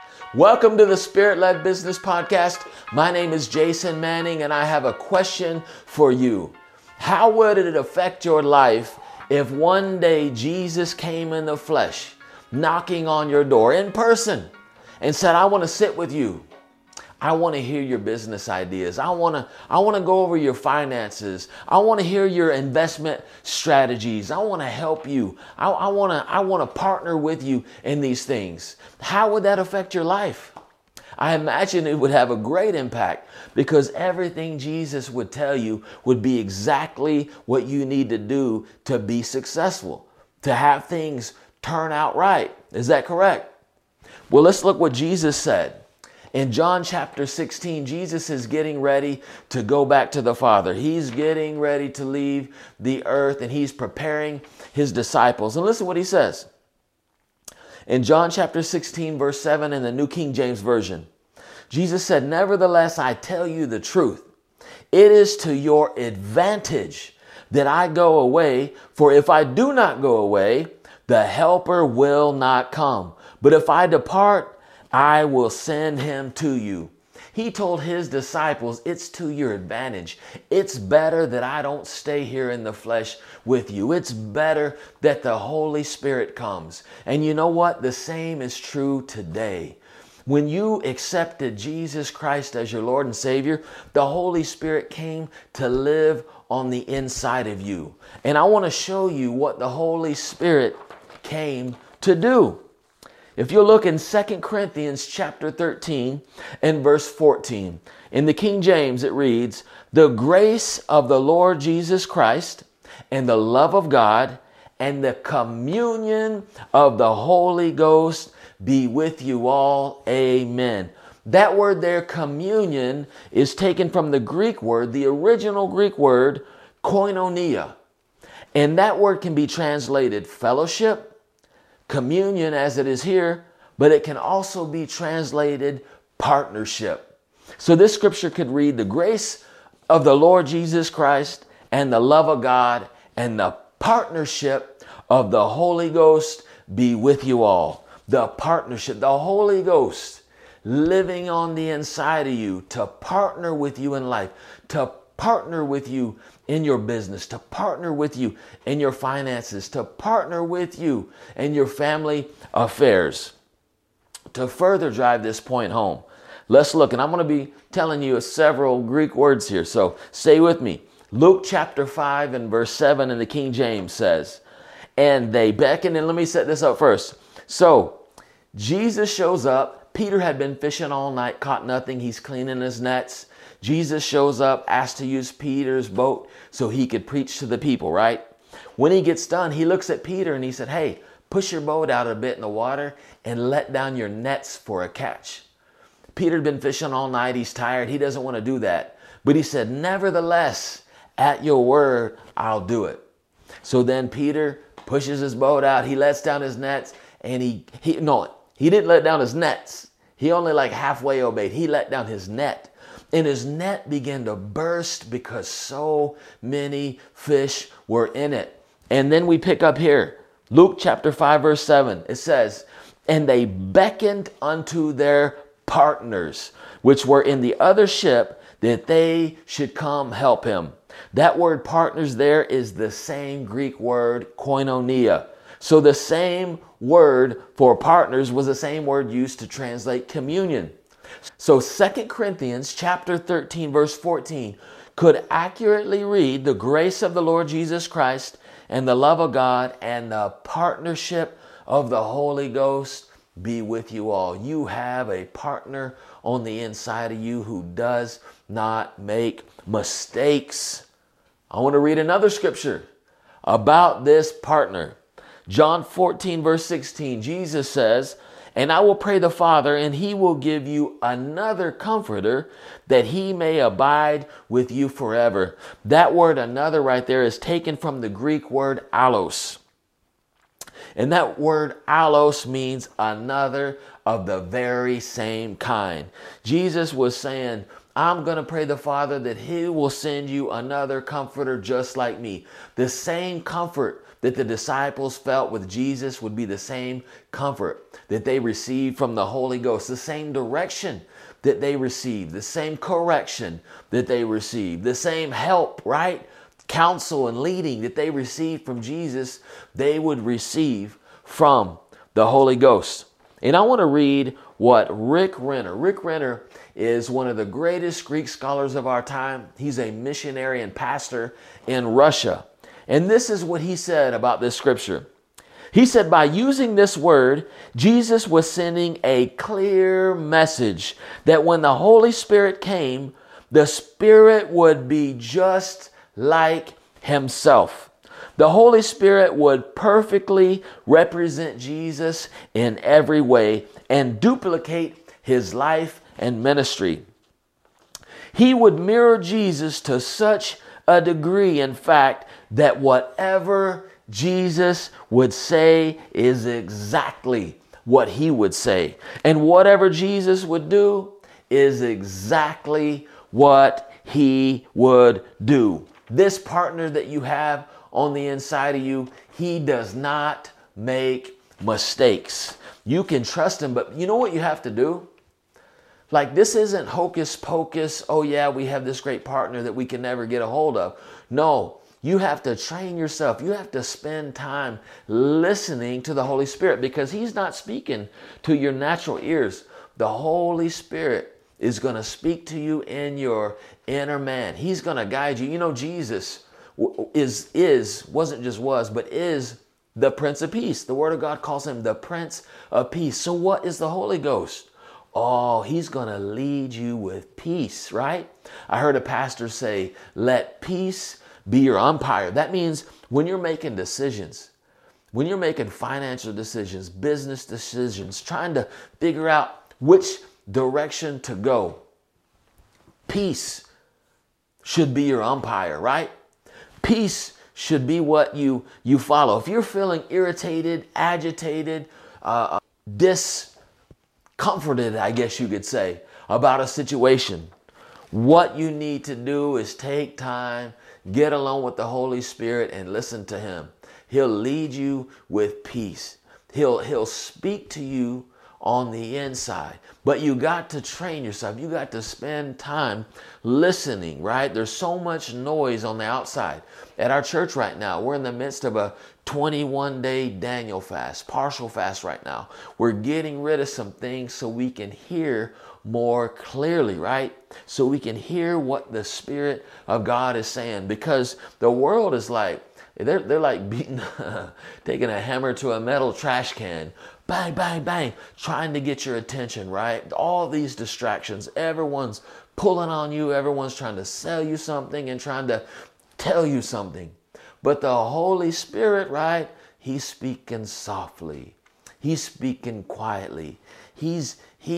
Welcome to the Spirit-Led Business Podcast. My name is Jason Manning, and I have a question for you. How would it affect your life if one day Jesus came in the flesh, knocking on your door in person, and said, I want to sit with you. I want to hear your business ideas. I want to go over your finances. I want to hear your investment strategies. I want to help you. I want to partner with you in these things. How would that affect your life? I imagine it would have a great impact because everything Jesus would tell you would be exactly what you need to do to be successful, to have things turn out right. Is that correct? Well, let's look what Jesus said. In John chapter 16, Jesus is getting ready to go back to the Father. He's getting ready to leave the earth and he's preparing his disciples. And listen what he says. In John chapter 16, verse 7 in the New King James Version, Jesus said, "Nevertheless, I tell you the truth. It is to your advantage that I go away, for if I do not go away, the Helper will not come. But if I depart, I will send him to you." He told his disciples, it's to your advantage. It's better that I don't stay here in the flesh with you. It's better that the Holy Spirit comes. And you know what? The same is true today. When you accepted Jesus Christ as your Lord and Savior, the Holy Spirit came to live on the inside of you. And I want to show you what the Holy Spirit came to do. If you look in 2 Corinthians chapter 13 and verse 14, in the King James it reads, "The grace of the Lord Jesus Christ and the love of God and the communion of the Holy Ghost be with you all. Amen." That word there, communion, is taken from the Greek word, the original Greek word, koinonia. And that word can be translated fellowship, communion as it is here, but it can also be translated partnership. So this scripture could read, "The grace of the Lord Jesus Christ and the love of God and the partnership of the Holy Ghost be with you all." The partnership, the Holy Ghost living on the inside of you to partner with you in life, to partner with you in your business, to partner with you in your finances, to partner with you in your family affairs. To further drive this point home, let's look, and I'm going to be telling you several Greek words here, so stay with me. Luke chapter 5 and verse 7 in the King James says, "And they beckoned," and let me set this up first. So Jesus shows up. Peter had been fishing all night, caught nothing. He's cleaning his nets. Jesus shows up, asked to use Peter's boat so he could preach to the people, right? When he gets done, he looks at Peter and he said, "Hey, push your boat out a bit in the water and let down your nets for a catch." Peter had been fishing all night. He's tired. He doesn't want to do that. But he said, "Nevertheless, at your word, I'll do it." So then Peter pushes his boat out. He lets down his nets and he didn't let down his nets. He only like halfway obeyed. He let down his net. And his net began to burst because so many fish were in it. And then we pick up here, Luke chapter 5, verse 7. It says, "And they beckoned unto their partners, which were in the other ship, that they should come help him." That word partners there is the same Greek word, koinonia. So the same word for partners was the same word used to translate communion. So 2 Corinthians chapter 13, verse 14 could accurately read, "The grace of the Lord Jesus Christ and the love of God and the partnership of the Holy Ghost be with you all." You have a partner on the inside of you who does not make mistakes. I want to read another scripture about this partner. John 14, verse 16, Jesus says, "And I will pray the Father, and he will give you another comforter, that he may abide with you forever." That word "another" right there is taken from the Greek word allos. And that word allos means another of the very same kind. Jesus was saying, I'm going to pray the Father that he will send you another comforter just like me. The same comfort that the disciples felt with Jesus would be the same comfort that they received from the Holy Ghost, the same direction that they received, the same correction that they received, the same help, right? Counsel and leading that they received from Jesus, they would receive from the Holy Ghost. And I want to read what Rick Renner is one of the greatest Greek scholars of our time. He's a missionary and pastor in Russia. And this is what he said about this scripture. He said, by using this word, Jesus was sending a clear message that when the Holy Spirit came, the Spirit would be just like himself. The Holy Spirit would perfectly represent Jesus in every way and duplicate his life and ministry. He would mirror Jesus to such a degree, in fact, that whatever Jesus would say is exactly what he would say. And whatever Jesus would do is exactly what he would do. This partner that you have on the inside of you, he does not make mistakes. You can trust him, but you know what you have to do? Like, this isn't hocus pocus. Oh yeah, we have this great partner that we can never get a hold of. No, you have to train yourself. You have to spend time listening to the Holy Spirit, because he's not speaking to your natural ears. The Holy Spirit is going to speak to you in your inner man. He's going to guide you. You know, Jesus is the Prince of Peace. The Word of God calls him the Prince of Peace. So what is the Holy Ghost? Oh, he's going to lead you with peace, right? I heard a pastor say, let peace be your umpire. That means when you're making decisions, when you're making financial decisions, business decisions, trying to figure out which direction to go, peace should be your umpire, right? Peace should be what you follow. If you're feeling irritated, agitated, discomforted, I guess you could say, about a situation, what you need to do is take time, get along with the Holy Spirit and listen to him. He'll lead you with peace. He'll speak to you on the inside. But you got to train yourself. You got to spend time listening, right? There's so much noise on the outside. At our church right now, we're in the midst of a 21-day Daniel fast, partial fast right now. We're getting rid of some things so we can hear more clearly, right? So we can hear what the Spirit of God is saying, because the world is like, they're like beating, taking a hammer to a metal trash can, bang, bang, bang, trying to get your attention, right? All these distractions, everyone's pulling on you, everyone's trying to sell you something and trying to tell you something. But the Holy Spirit, right? He's speaking softly. He's speaking quietly. He's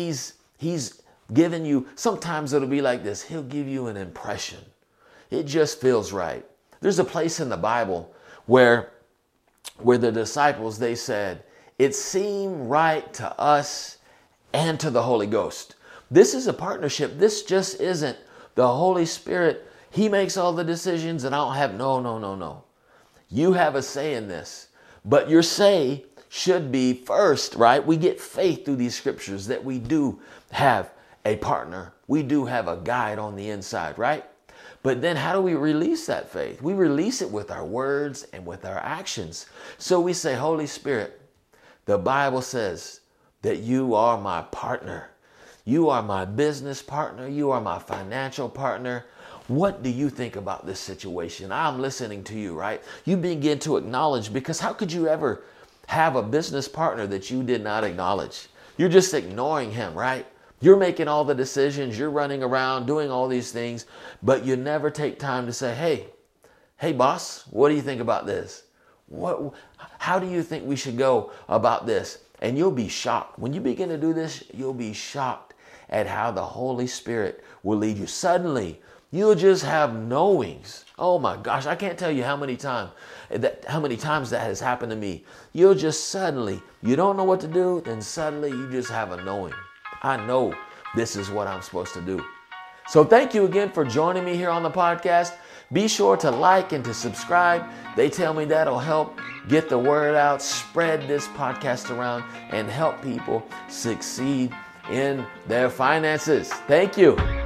giving you, sometimes it'll be like this. He'll give you an impression. It just feels right. There's a place in the Bible where the disciples, they said, it seemed right to us and to the Holy Ghost. This is a partnership. This just isn't the Holy Spirit. He makes all the decisions and I don't have, no. You have a say in this, but your say should be first, right? We get faith through these scriptures that we do have a partner. We do have a guide on the inside, right? But then how do we release that faith? We release it with our words and with our actions. So we say, Holy Spirit, the Bible says that you are my partner. You are my business partner. You are my financial partner. What do you think about this situation? I'm listening to you, right? You begin to acknowledge, because how could you ever have a business partner that you did not acknowledge? You're just ignoring him, right? You're making all the decisions. You're running around doing all these things, but you never take time to say, hey, boss, what do you think about this? How do you think we should go about this? And you'll be shocked. When you begin to do this, you'll be shocked at how the Holy Spirit will lead you. Suddenly, you'll just have knowings. Oh my gosh, I can't tell you how many times that has happened to me. You'll just suddenly, you don't know what to do, then suddenly you just have a knowing. I know this is what I'm supposed to do. So thank you again for joining me here on the podcast. Be sure to like and to subscribe. They tell me that'll help get the word out, spread this podcast around, and help people succeed in their finances. Thank you.